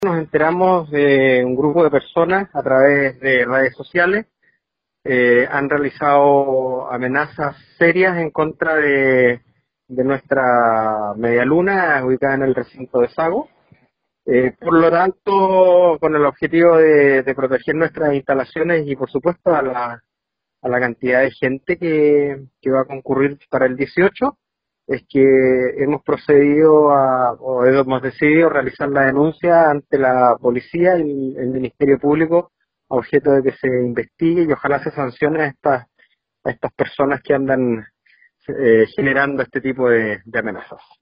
Nos enteramos de un grupo de personas a través de redes sociales. Han realizado amenazas serias en contra de nuestra media luna ubicada en el recinto de Sago. Por lo tanto, con el objetivo de proteger nuestras instalaciones y por supuesto a la cantidad de gente que va a concurrir para el 18, es que hemos o hemos decidido realizar la denuncia ante la policía y el Ministerio Público a objeto de que se investigue y ojalá se sancione a estas personas que andan generando este tipo de amenazas.